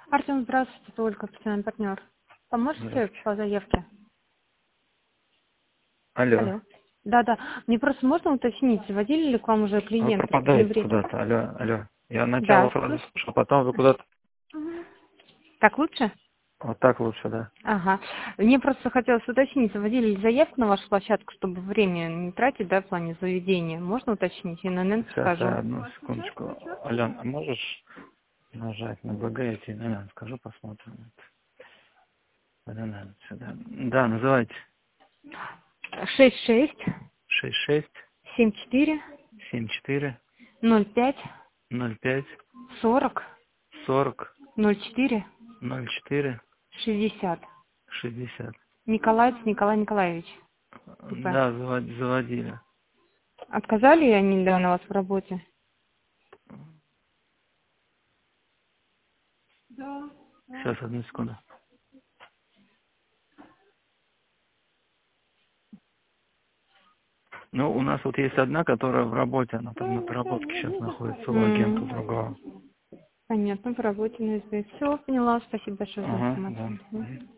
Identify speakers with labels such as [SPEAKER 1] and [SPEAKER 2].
[SPEAKER 1] Артем, здравствуйте, это Ольга, профессиональный партнер. Поможете
[SPEAKER 2] Здравствуйте.
[SPEAKER 1] по заявке?
[SPEAKER 2] Алло.
[SPEAKER 1] Алло. Да. Мне просто можно уточнить, водили ли к вам уже
[SPEAKER 2] Вы
[SPEAKER 1] клиенты в
[SPEAKER 2] пропадаете
[SPEAKER 1] ноябре?
[SPEAKER 2] куда-то. Алло. Я начало
[SPEAKER 1] Да.
[SPEAKER 2] фразы слышал, потом вы куда-то...
[SPEAKER 1] Так лучше?
[SPEAKER 2] Вот так лучше, да.
[SPEAKER 1] Ага. Мне просто хотелось уточнить, водили ли заявку на вашу площадку, чтобы время не тратить, да, в плане заведения? Можно уточнить? И ННН
[SPEAKER 2] Сейчас,
[SPEAKER 1] скажу.
[SPEAKER 2] одну секундочку. Ален, а можешь нажать на БГ и ТНН? Скажу, посмотрим. ТНН сюда. Да, называйте.
[SPEAKER 1] 66
[SPEAKER 2] 66
[SPEAKER 1] 74
[SPEAKER 2] 74
[SPEAKER 1] 05
[SPEAKER 2] 05
[SPEAKER 1] 40
[SPEAKER 2] 40
[SPEAKER 1] 04
[SPEAKER 2] 04
[SPEAKER 1] 60.
[SPEAKER 2] 60.
[SPEAKER 1] Николай Николаевич. ИП.
[SPEAKER 2] Да, заводили.
[SPEAKER 1] Отказали они недавно вас в работе?
[SPEAKER 2] Сейчас, одну секунду. Ну, у нас вот есть одна, которая в работе, она там на переработке сейчас находится у агента другого.
[SPEAKER 1] Понятно, по работе на СБ. Все, поняла. Спасибо большое за
[SPEAKER 2] Ага,
[SPEAKER 1] информацию.
[SPEAKER 2] да.
[SPEAKER 1] Мгм.